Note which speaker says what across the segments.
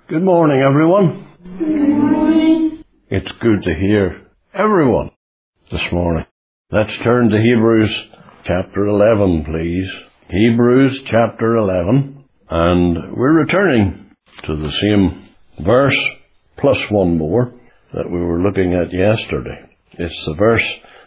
Speaker 1: Good morning, everyone.
Speaker 2: Good morning.
Speaker 1: It's good to hear everyone this morning. Let's turn to Hebrews chapter 11, please. Hebrews chapter 11. And we're returning to the same verse plus one more that we were looking at yesterday. It's the verse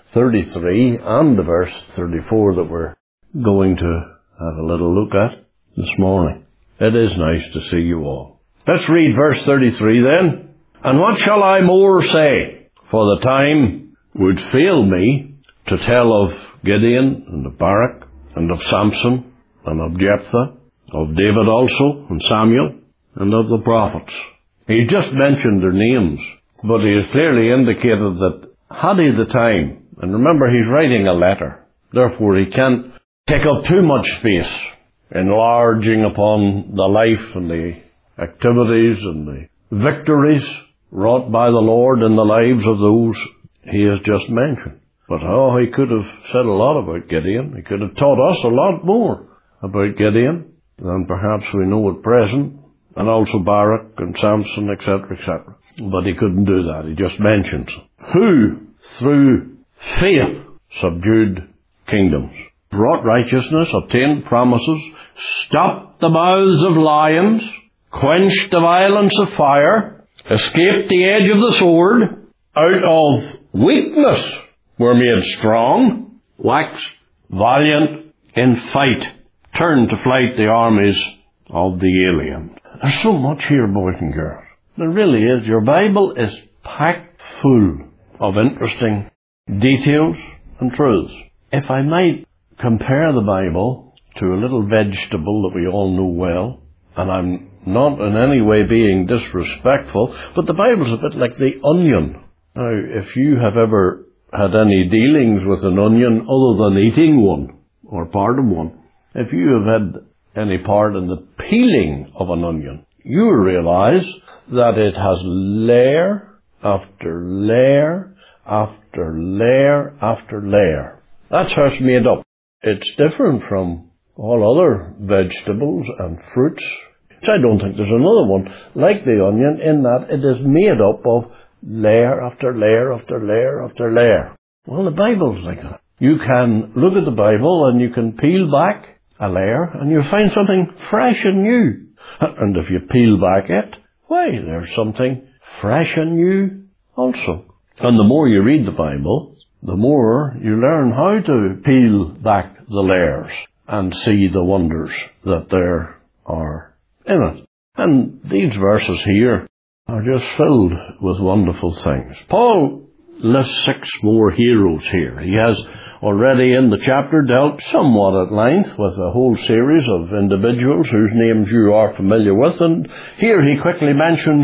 Speaker 1: 33 and the verse 34 that we're going to have a little look at this morning. It is nice to see you all. Let's read verse 33 then. And what shall I more say? For the time would fail me to tell of Gideon and of Barak and of Samson and of Jephthah, of David also and Samuel and of the prophets. He just mentioned their names, but he has clearly indicated that had he the time, and remember he's writing a letter, therefore he can't take up too much space enlarging upon the life and the activities and the victories wrought by the Lord in the lives of those he has just mentioned. But he could have said a lot about Gideon. He could have taught us a lot more about Gideon than perhaps we know at present, and also Barak and Samson, etc., etc. But he couldn't do that. He just mentions who, through faith, subdued kingdoms, wrought righteousness, obtained promises, stopped the mouths of lions, quenched the violence of fire, escaped the edge of the sword, out of weakness were made strong, waxed valiant in fight, turned to flight the armies of the alien. There's so much here, boys and girls. There really is. Your Bible is packed full of interesting details and truths. If I might compare the Bible to a little vegetable that we all know well, and I'm not in any way being disrespectful, but the Bible's a bit like the onion. Now, if you have ever had any dealings with an onion other than eating one, or part of one, if you have had any part in the peeling of an onion, you will realize that it has layer after layer after layer after layer. That's how it's made up. It's different from all other vegetables and fruits. I don't think there's another one like the onion in that it is made up of layer after layer after layer after layer. Well, the Bible's like that. You can look at the Bible and you can peel back a layer and you'll find something fresh and new. And if you peel back it, why, there's something fresh and new also. And the more you read the Bible, the more you learn how to peel back the layers and see the wonders that there are in it. And these verses here are just filled with wonderful things. Paul lists 6 more heroes here. He has already in the chapter dealt somewhat at length with a whole series of individuals whose names you are familiar with, and here he quickly mentions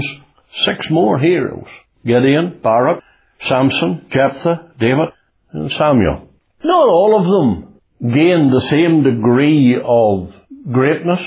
Speaker 1: 6 more heroes: Gideon, Barak, Samson, Jephthah, David, and Samuel. Not all of them gained the same degree of greatness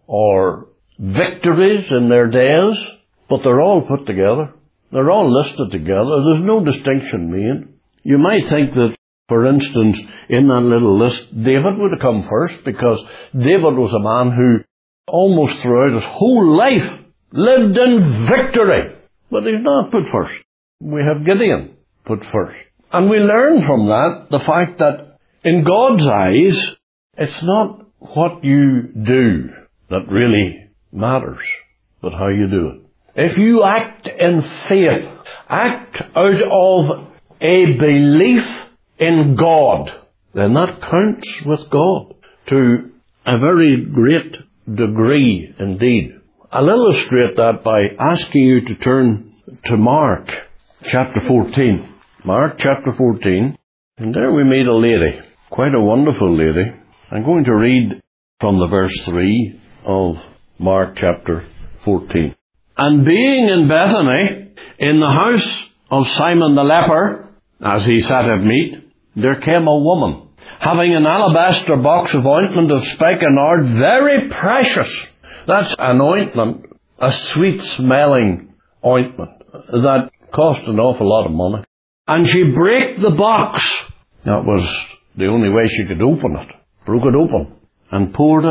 Speaker 1: or victories in their days, but they're all put together. They're all listed together. There's no distinction made. You might think that, for instance, in that little list, David would have come first, because David was a man who almost throughout his whole life lived in victory. But he's not put first. We have Gideon put first. And we learn from that the fact that in God's eyes, it's not what you do that really matters, but how you do it. If you act in faith, act out of a belief in God, then that counts with God to a very great degree indeed. I'll illustrate that by asking you to turn to Mark chapter 14. Mark chapter 14, and there we meet a lady, quite a wonderful lady. I'm going to read from the verse 3 of Mark chapter 14. And being in Bethany, in the house of Simon the leper, as he sat at meat, there came a woman, having an alabaster box of ointment of spikenard, very precious. That's an ointment, a sweet-smelling ointment, that cost an awful lot of money. And she brake the box. That was the only way she could open it. Broke it open and poured it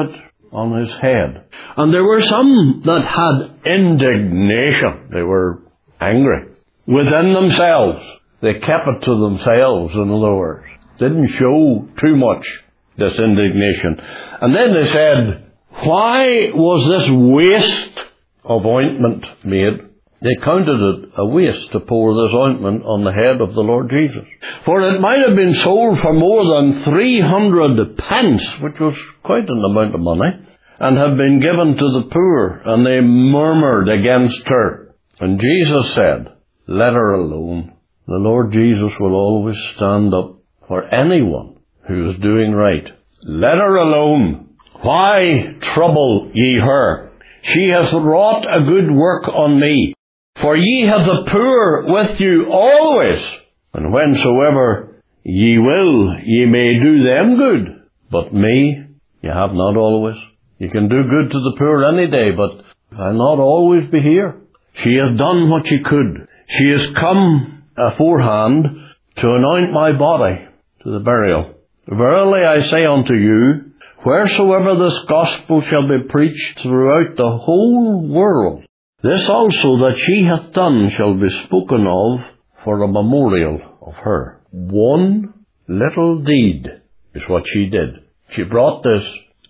Speaker 1: on his head. And there were some that had indignation. They were angry within themselves. They kept it to themselves, in other words. Didn't show too much, this indignation. And then they said, why was this waste of ointment made? They counted it a waste to pour this ointment on the head of the Lord Jesus. For it might have been sold for more than 300 pence, which was quite an amount of money, and have been given to the poor. And they murmured against her. And Jesus said, let her alone. The Lord Jesus will always stand up for anyone who is doing right. Let her alone. Why trouble ye her? She hath wrought a good work on me. For ye have the poor with you always, and whensoever ye will, ye may do them good. But me ye have not always. You can do good to the poor any day, but I'll not always be here. She hath done what she could. She is come aforehand to anoint my body to the burial. Verily I say unto you, wheresoever this gospel shall be preached throughout the whole world, this also that she hath done shall be spoken of for a memorial of her. One little deed is what she did. She brought this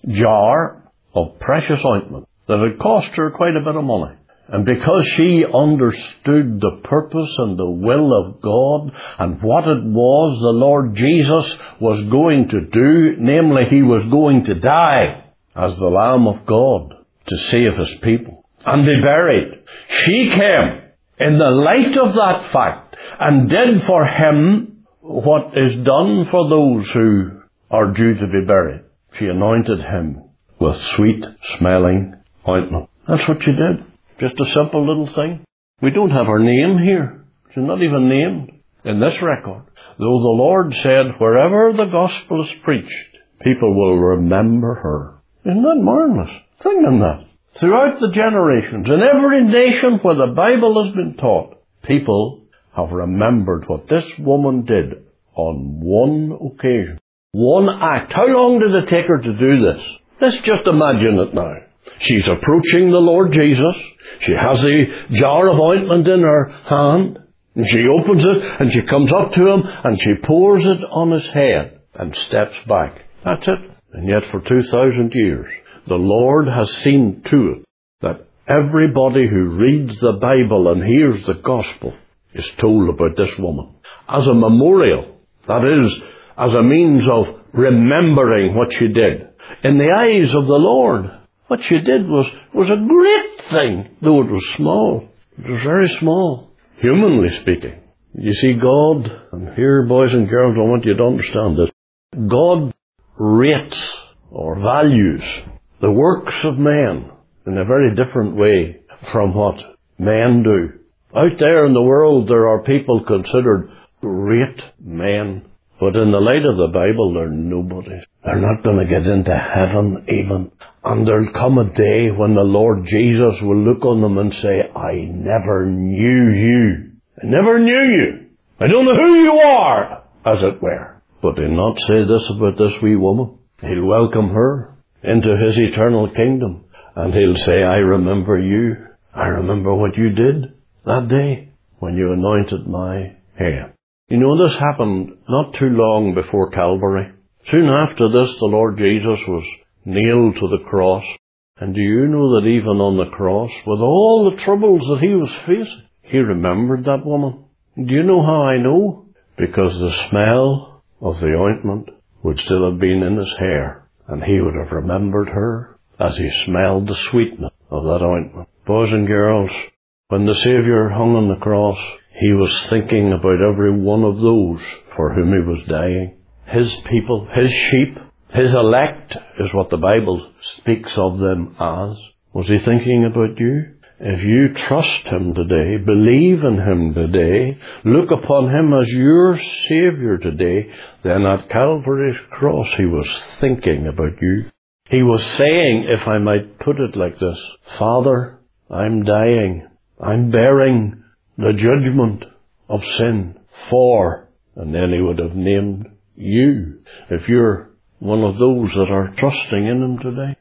Speaker 1: jar of precious ointment that had cost her quite a bit of money. And because she understood the purpose and the will of God and what it was the Lord Jesus was going to do, namely he was going to die as the Lamb of God to save his people and be buried. She came in the light of that fact and did for him what is done for those who are due to be buried. She anointed him with sweet smelling ointment. That's what she did. Just a simple little thing. We don't have her name here. She's not even named in this record. Though the Lord said, wherever the gospel is preached, people will remember her. Isn't that marvelous? Think on that. Throughout the generations, in every nation where the Bible has been taught, people have remembered what this woman did on one occasion. One act. How long did it take her to do this? Let's just imagine it now. She's approaching the Lord Jesus. She has the jar of ointment in her hand. And she opens it and she comes up to him and she pours it on his head and steps back. That's it. And yet for 2,000 years, the Lord has seen to it that everybody who reads the Bible and hears the gospel is told about this woman. As a memorial, that is, as a means of remembering what she did. In the eyes of the Lord, what she did was a great thing, though it was small. It was very small, humanly speaking. You see, God, and here, boys and girls, I want you to understand this. God rates or values the works of men in a very different way from what men do. Out there in the world, there are people considered great men, but in the light of the Bible, they're nobodies. They're not going to get into heaven even. And there'll come a day when the Lord Jesus will look on them and say, I never knew you. I never knew you. I don't know who you are, as it were. But he'll not say this about this wee woman. He'll welcome her into his eternal kingdom. And he'll say, I remember you. I remember what you did that day when you anointed my head. You know, this happened not too long before Calvary. Soon after this, the Lord Jesus was nailed to the cross. And do you know that even on the cross, with all the troubles that he was facing, he remembered that woman? Do you know how I know? Because the smell of the ointment would still have been in his hair, and he would have remembered her as he smelled the sweetness of that ointment. Boys and girls, when the Saviour hung on the cross, he was thinking about every one of those for whom he was dying. His people, his sheep, his elect is what the Bible speaks of them as. Was he thinking about you? If you trust him today, believe in him today, look upon him as your Saviour today, then at Calvary's cross he was thinking about you. He was saying, if I might put it like this, Father, I'm dying. I'm bearing the judgment of sin for, and then he would have named you. If you're one of those that are trusting in him today,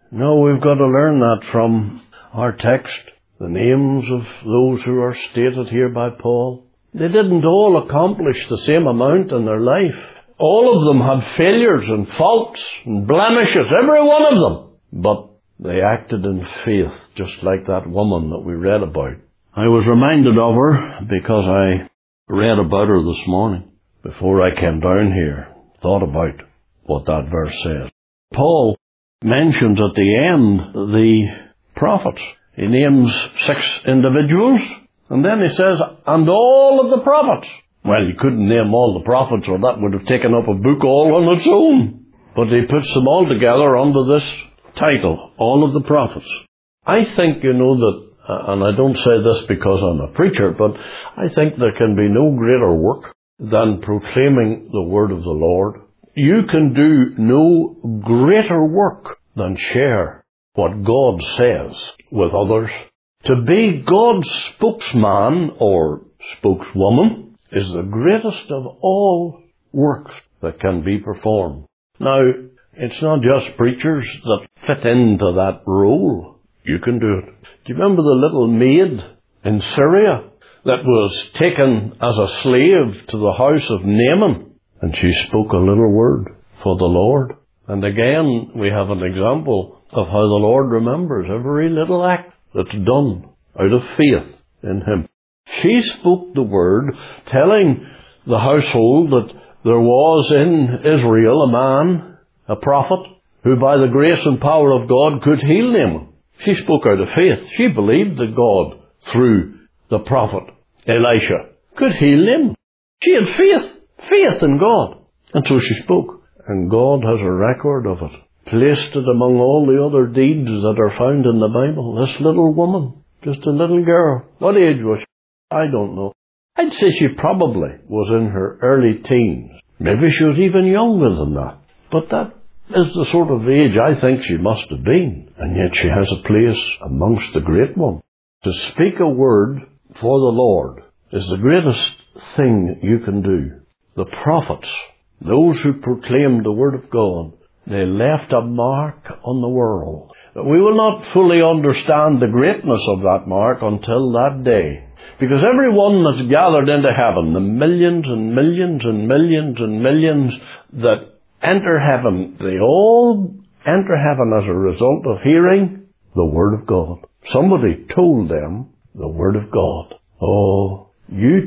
Speaker 1: No, we've got to learn that from our text. The names of those who are stated here by Paul. They didn't all accomplish the same amount in their life. All of them had failures and faults and blemishes, every one of them. But they acted in faith, just like that woman that we read about. I was reminded of her because I read about her this morning. Before I came down here, thought about what that verse says. Paul mentions at the end the prophets. He names 6 individuals, and then he says, and all of the prophets. Well, he couldn't name all the prophets, or that would have taken up a book all on its own. But he puts them all together under this title, all of the prophets. I think, that, and I don't say this because I'm a preacher, but I think there can be no greater work than proclaiming the word of the Lord. You can do no greater work than share what God says with others. To be God's spokesman or spokeswoman is the greatest of all works that can be performed. Now, it's not just preachers that fit into that role. You can do it. Do you remember the little maid in Syria that was taken as a slave to the house of Naaman? And she spoke a little word for the Lord. And again, we have an example of how the Lord remembers every little act that's done out of faith in Him. She spoke the word, telling the household that there was in Israel a man, a prophet, who by the grace and power of God could heal Naaman. She spoke out of faith. She believed that God, through the prophet Elisha, could heal Naaman. She had faith in God. And so she spoke. And God has a record of it, placed it among all the other deeds that are found in the Bible. This little woman, just a little girl. What age was she? I don't know. I'd say she probably was in her early teens. Maybe she was even younger than that. But that is the sort of age I think she must have been. And yet she has a place amongst the great ones. To speak a word for the Lord is the greatest thing you can do. The prophets, those who proclaimed the word of God, they left a mark on the world. We will not fully understand the greatness of that mark until that day. Because everyone that's gathered into heaven, the millions and millions and millions and millions that enter heaven, they all enter heaven as a result of hearing the Word of God. Somebody told them the Word of God. Oh, you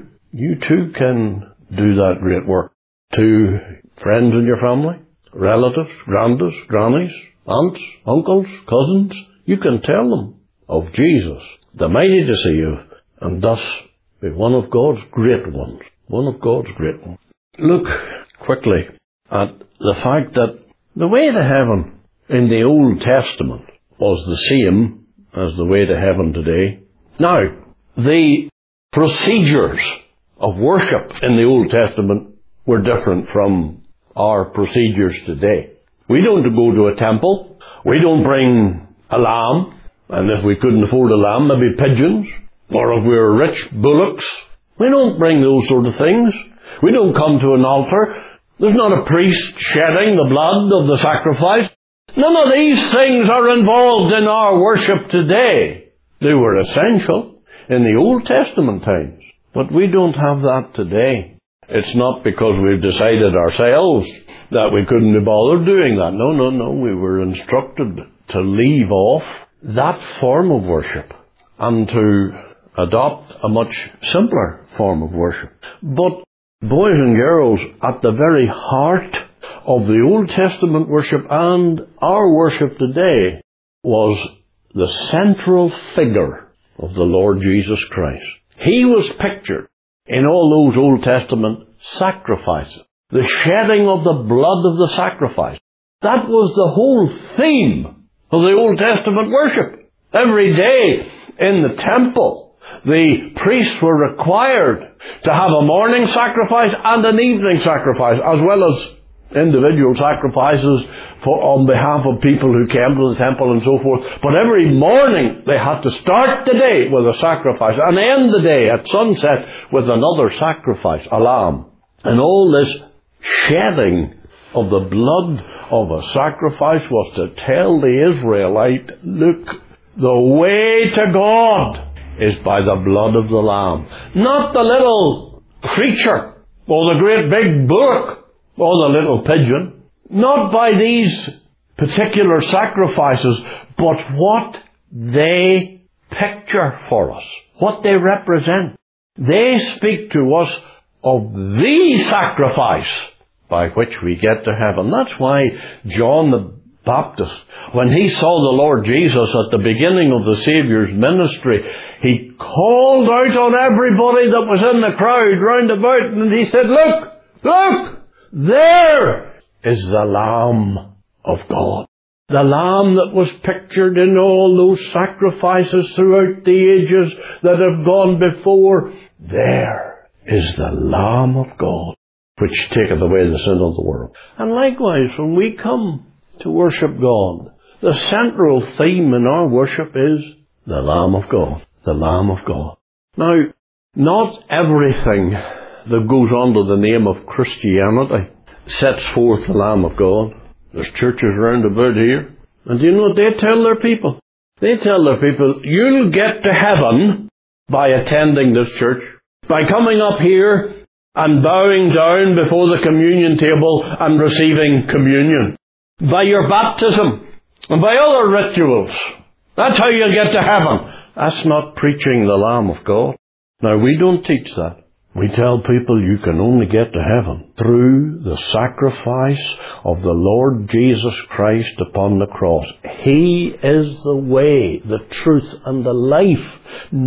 Speaker 1: too can do that great work. To friends in your family, relatives, grandies, grannies, aunts, uncles, cousins, you can tell them of Jesus, the mighty to save, and thus be one of God's great ones. One of God's great ones. Look quickly at the fact that the way to heaven in the Old Testament was the same as the way to heaven today. Now, the procedures of worship in the Old Testament were different from our procedures today. We don't go to a temple. We don't bring a lamb. And if we couldn't afford a lamb, maybe pigeons. Or if we were rich, bullocks. We don't bring those sort of things. We don't come to an altar. There's not a priest shedding the blood of the sacrifice. None of these things are involved in our worship today. They were essential in the Old Testament times. But we don't have that today. It's not because we've decided ourselves that we couldn't be bothered doing that. No. We were instructed to leave off that form of worship and to adopt a much simpler form of worship. But, boys and girls, at the very heart of the Old Testament worship and our worship today was the central figure of the Lord Jesus Christ. He was pictured in all those Old Testament sacrifices. The shedding of the blood of the sacrifice. That was the whole theme of the Old Testament worship. Every day in the temple, the priests were required to have a morning sacrifice and an evening sacrifice, as well as individual sacrifices on behalf of people who came to the temple and so forth. But every morning they had to start the day with a sacrifice and end the day at sunset with another sacrifice, a lamb. And all this shedding of the blood of a sacrifice was to tell the Israelite, look, the way to God is by the blood of the Lamb. Not the little creature, or the great big bullock, or the little pigeon. Not by these particular sacrifices, but what they picture for us, what they represent. They speak to us of the sacrifice by which we get to heaven. That's why John the Baptist, when he saw the Lord Jesus at the beginning of the Saviour's ministry, he called out on everybody that was in the crowd round about, and he said, look, there is the Lamb of God. The Lamb that was pictured in all those sacrifices throughout the ages that have gone before. There is the Lamb of God, which taketh away the sin of the world. And likewise, when we come to worship God, the central theme in our worship is the Lamb of God. The Lamb of God. Now, not everything that goes under the name of Christianity sets forth the Lamb of God. There's churches round about here. And do you know what they tell their people? They tell their people, you'll get to heaven by attending this church, by coming up here and bowing down before the communion table and receiving communion, by your baptism and by other rituals. That's how you'll get to heaven. That's not preaching the Lamb of God. Now, we don't teach that. We tell people you can only get to heaven through the sacrifice of the Lord Jesus Christ upon the cross. He is the way, the truth, and the life.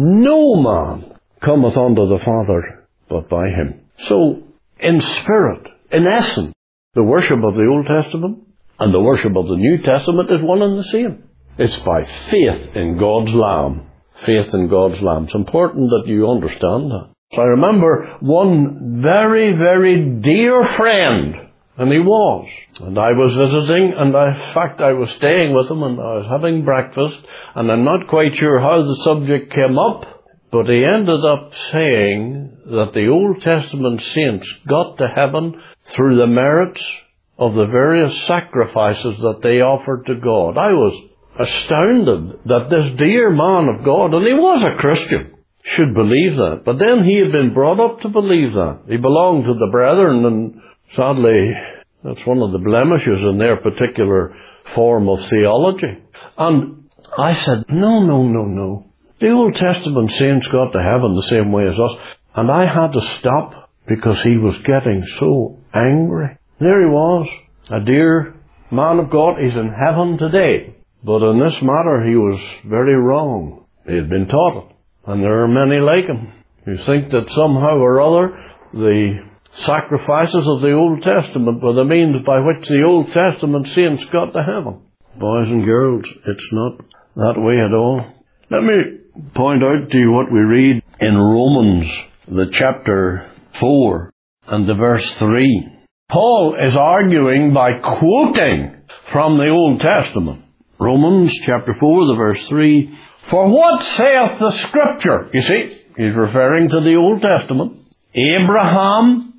Speaker 1: No man cometh unto the Father but by him. So, in spirit, in essence, the worship of the Old Testament and the worship of the New Testament is one and the same. It's by faith in God's Lamb. Faith in God's Lamb. It's important that you understand that. I remember one very, very dear friend, and he was. And I was visiting, and in fact I was staying with him, and I was having breakfast, and I'm not quite sure how the subject came up, but he ended up saying that the Old Testament saints got to heaven through the merits of the various sacrifices that they offered to God. I was astounded that this dear man of God, and he was a Christian, should believe that. But then he had been brought up to believe that. He belonged to the brethren, and sadly, that's one of the blemishes in their particular form of theology. And I said, no. The Old Testament saints got to heaven the same way as us. And I had to stop because he was getting so angry. There he was, a dear man of God. He's in heaven today. But in this matter, he was very wrong. He had been taught it. And there are many like him who think that somehow or other the sacrifices of the Old Testament were the means by which the Old Testament saints got to heaven. Boys and girls, it's not that way at all. Let me point out to you what we read in Romans, the chapter 4 and the verse 3. Paul is arguing by quoting from the Old Testament. Romans chapter 4, the verse 3. For what saith the Scripture? You see, he's referring to the Old Testament. Abraham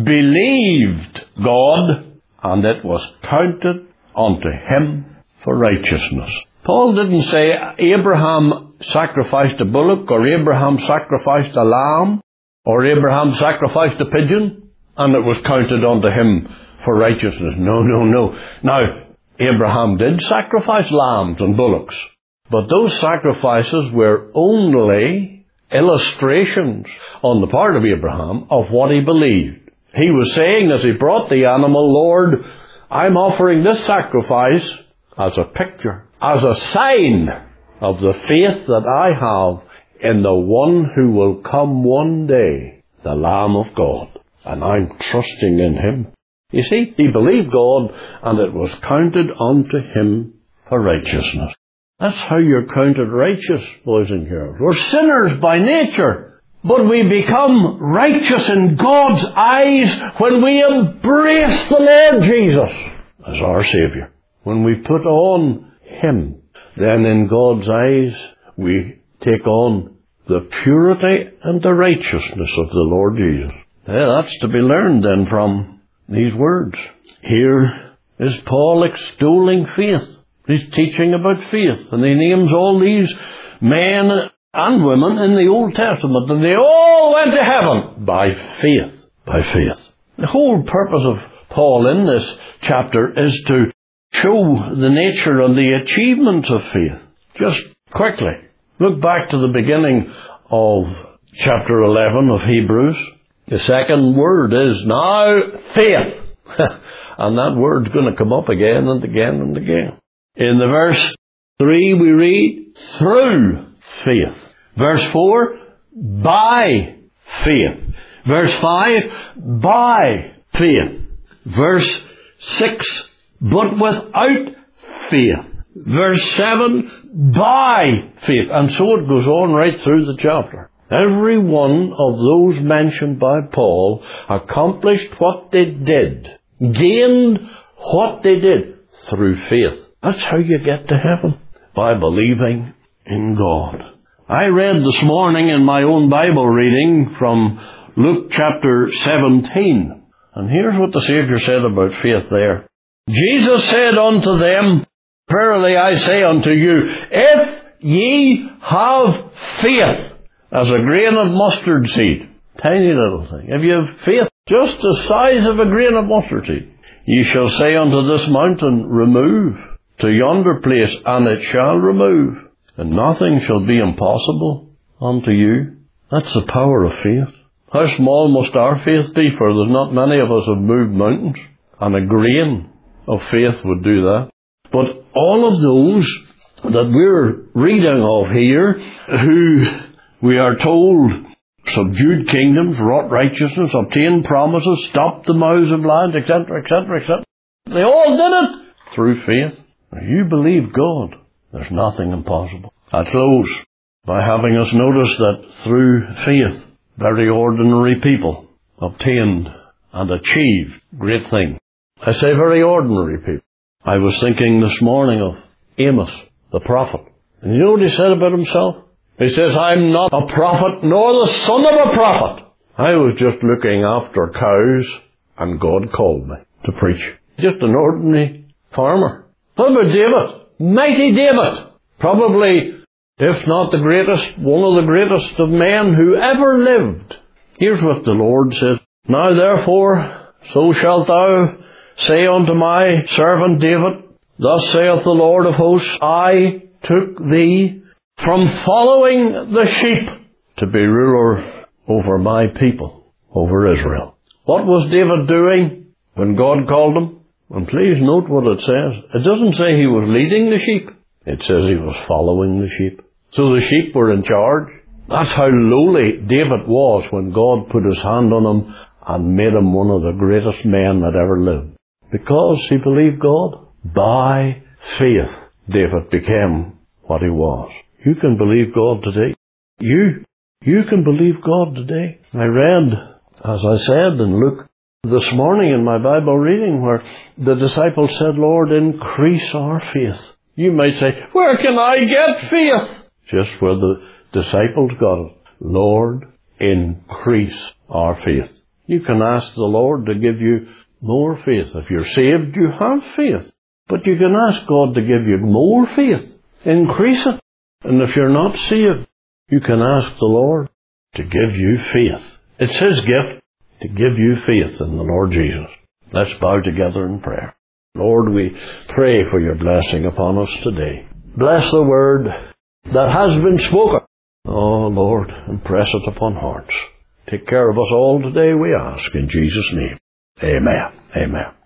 Speaker 1: believed God, and it was counted unto him for righteousness. Paul didn't say Abraham sacrificed a bullock, or Abraham sacrificed a lamb, or Abraham sacrificed a pigeon, and it was counted unto him for righteousness. No. Now, Abraham did sacrifice lambs and bullocks. But those sacrifices were only illustrations on the part of Abraham of what he believed. He was saying as he brought the animal, Lord, I'm offering this sacrifice as a picture, as a sign of the faith that I have in the one who will come one day, the Lamb of God. And I'm trusting in him. You see, he believed God, and it was counted unto him for righteousness. That's how you're counted righteous, boys and girls. We're sinners by nature, but we become righteous in God's eyes when we embrace the Lord Jesus as our Saviour. When we put on him, then in God's eyes we take on the purity and the righteousness of the Lord Jesus. That's to be learned then from these words. Here is Paul extolling faith. He's teaching about faith, and he names all these men and women in the Old Testament, and they all went to heaven by faith. By faith. The whole purpose of Paul in this chapter is to show the nature and the achievements of faith. Just quickly, look back to the beginning of chapter 11 of Hebrews. The second word is now faith. And that word's going to come up again and again and again. In the verse 3 we read, through faith. Verse 4, by faith. Verse 5, by faith. Verse 6, but without faith. Verse 7, by faith. And so it goes on right through the chapter. Every one of those mentioned by Paul accomplished what they did, gained what they did through faith. That's how you get to heaven, by believing in God. I read this morning in my own Bible reading from Luke chapter 17. And here's what the Saviour said about faith there. Jesus said unto them, verily I say unto you, if ye have faith as a grain of mustard seed, tiny little thing, if you have faith just the size of a grain of mustard seed, ye shall say unto this mountain, remove to yonder place, and it shall remove, and nothing shall be impossible unto you. That's the power of faith. How small must our faith be, for there's not many of us have moved mountains, and a grain of faith would do that. But all of those that we're reading of here, who we are told subdued kingdoms, wrought righteousness, obtained promises, stopped the mouths of lions, etc., etc., etc., they all did it through faith. If you believe God, there's nothing impossible. I close by having us notice that through faith, very ordinary people obtained and achieved great things. I say very ordinary people. I was thinking this morning of Amos, the prophet. And you know what he said about himself? He says, I'm not a prophet nor the son of a prophet. I was just looking after cows and God called me to preach. Just an ordinary farmer. What about David? Mighty David. Probably, if not the greatest, one of the greatest of men who ever lived. Here's what the Lord said. Now therefore, so shalt thou say unto my servant David, thus saith the Lord of hosts, I took thee from following the sheep to be ruler over my people, over Israel. What was David doing when God called him? And please note what it says. It doesn't say he was leading the sheep. It says he was following the sheep. So the sheep were in charge. That's how lowly David was when God put his hand on him and made him one of the greatest men that ever lived. Because he believed God. By faith, David became what he was. You can believe God today. You can believe God today. I read, as I said in Luke this morning in my Bible reading, where the disciples said, Lord, increase our faith. You might say, where can I get faith? Just where the disciples got it. Lord, increase our faith. You can ask the Lord to give you more faith. If you're saved, you have faith. But you can ask God to give you more faith. Increase it. And if you're not saved, you can ask the Lord to give you faith. It's His gift to give you faith in the Lord Jesus. Let's bow together in prayer. Lord, we pray for your blessing upon us today. Bless the word that has been spoken. Oh, Lord, impress it upon hearts. Take care of us all today, we ask, in Jesus' name. Amen. Amen.